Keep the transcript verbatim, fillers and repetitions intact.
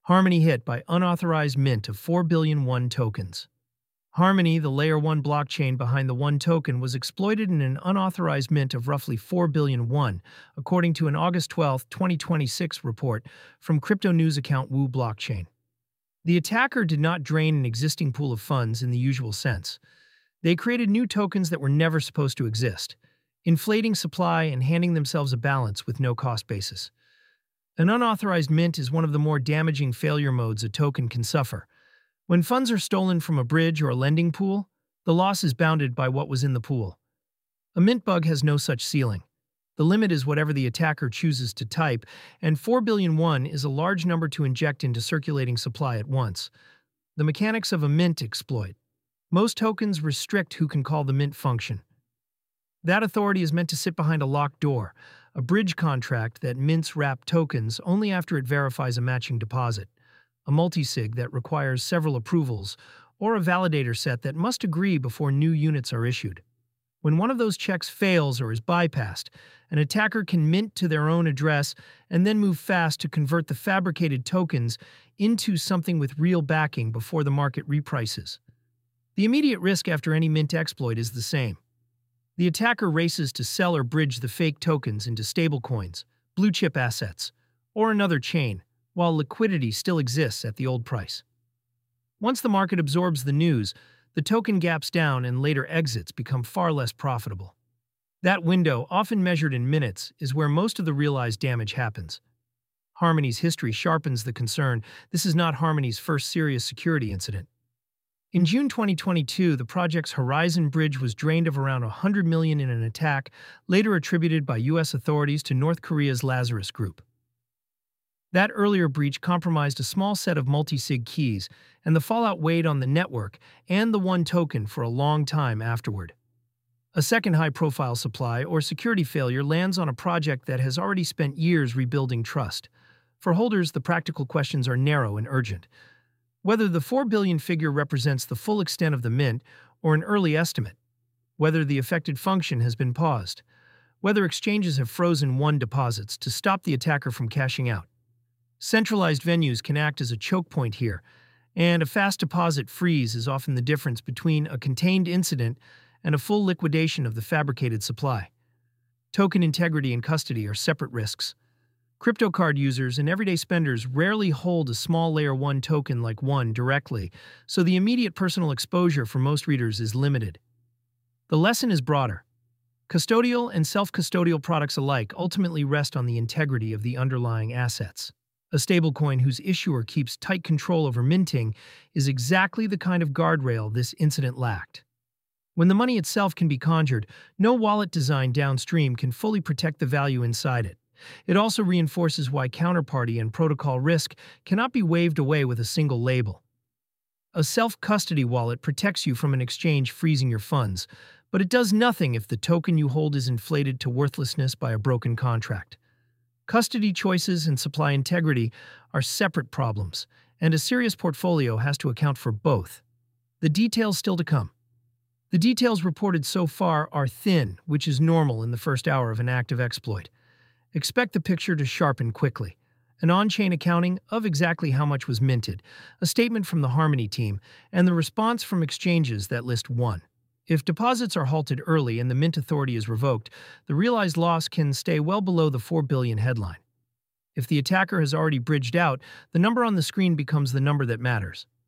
Harmony hit by unauthorized mint of four billion one tokens. Harmony, the layer one blockchain behind the one token, was exploited in an unauthorized mint of roughly four billion one, according to an August twelfth, twenty twenty-six report from crypto news account Wu Blockchain. The attacker did not drain an existing pool of funds in the usual sense. They created new tokens that were never supposed to exist, inflating supply and handing themselves a balance with no cost basis. An unauthorized mint is one of the more damaging failure modes a token can suffer. When funds are stolen from a bridge or a lending pool, the loss is bounded by what was in the pool. A mint bug has no such ceiling. The limit is whatever the attacker chooses to type, and four billion one is a large number to inject into circulating supply at once. The mechanics of a mint exploit. Most tokens restrict who can call the mint function. That authority is meant to sit behind a locked door, a bridge contract that mints wrap tokens only after it verifies a matching deposit, a multisig that requires several approvals, or a validator set that must agree before new units are issued. When one of those checks fails or is bypassed, an attacker can mint to their own address and then move fast to convert the fabricated tokens into something with real backing before the market reprices. The immediate risk after any mint exploit is the same. The attacker races to sell or bridge the fake tokens into stablecoins, blue-chip assets, or another chain, while liquidity still exists at the old price. Once the market absorbs the news, the token gaps down and later exits become far less profitable. That window, often measured in minutes, is where most of the realized damage happens. Harmony's history sharpens the concern. This is not Harmony's first serious security incident. In June twenty twenty-two, the project's Horizon Bridge was drained of around one hundred million dollars in an attack, later attributed by U S authorities to North Korea's Lazarus Group. That earlier breach compromised a small set of multi-sig keys, and the fallout weighed on the network and the one token for a long time afterward. A second high-profile supply or security failure lands on a project that has already spent years rebuilding trust. For holders, the practical questions are narrow and urgent. Whether the four billion figure represents the full extent of the mint or an early estimate, whether the affected function has been paused, whether exchanges have frozen one deposits to stop the attacker from cashing out. Centralized venues can act as a choke point here, and a fast deposit freeze is often the difference between a contained incident and a full liquidation of the fabricated supply. Token integrity and custody are separate risks. Crypto card users and everyday spenders rarely hold a small layer one token like one directly, so the immediate personal exposure for most readers is limited. The lesson is broader. Custodial and self-custodial products alike ultimately rest on the integrity of the underlying assets. A stablecoin whose issuer keeps tight control over minting is exactly the kind of guardrail this incident lacked. When the money itself can be conjured, no wallet design downstream can fully protect the value inside it. It also reinforces why counterparty and protocol risk cannot be waved away with a single label. A self-custody wallet protects you from an exchange freezing your funds, but it does nothing if the token you hold is inflated to worthlessness by a broken contract. Custody choices and supply integrity are separate problems, and a serious portfolio has to account for both. The details still to come. The details reported so far are thin, which is normal in the first hour of an active exploit. Expect the picture to sharpen quickly. An on-chain accounting of exactly how much was minted, a statement from the Harmony team, and the response from exchanges that list one. If deposits are halted early and the mint authority is revoked, the realized loss can stay well below the four billion headline. If the attacker has already bridged out, the number on the screen becomes the number that matters.